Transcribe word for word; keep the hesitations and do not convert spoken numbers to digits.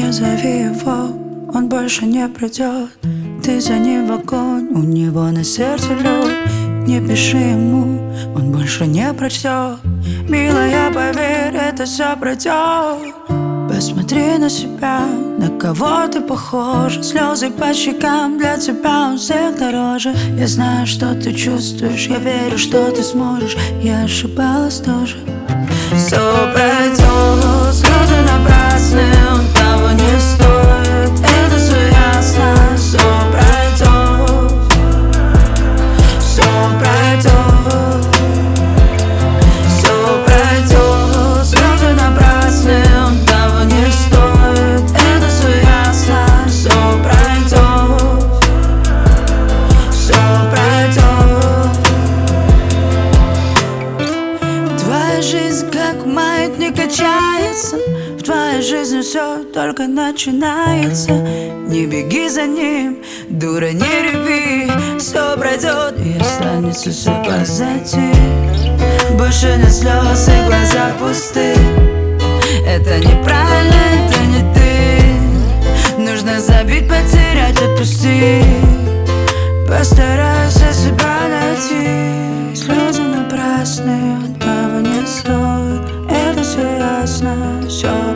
Не зови его, он больше не придет. Ты за ним в огонь, у него на сердце лед. Не пиши ему, он больше не прочтет. Милая, поверь, это все пройдет. Посмотри на себя, на кого ты похожа. Слезы по щекам, для тебя он всех дороже. Я знаю, что ты чувствуешь, я верю, что ты сможешь. Я ошибалась тоже. Все пройдет, слезы напрасны, он того не стоит. Это все ясно, все пройдет. Все пройдет. Все пройдет, слезы напрасны, он того не стоит. Это все ясно, все пройдет. Все пройдет. Твоя жизнь как маятник качается. В твоей жизни все только начинается. Не беги за ним, дура, не реви. Все пройдет и останется все позади. Больше нет слез и глаза пусты. Это неправильно, это не ты. Нужно забить, потерять, отпусти. Постарайся себя найти. Слезы напрасные, он того не стоит. Это все ясно, все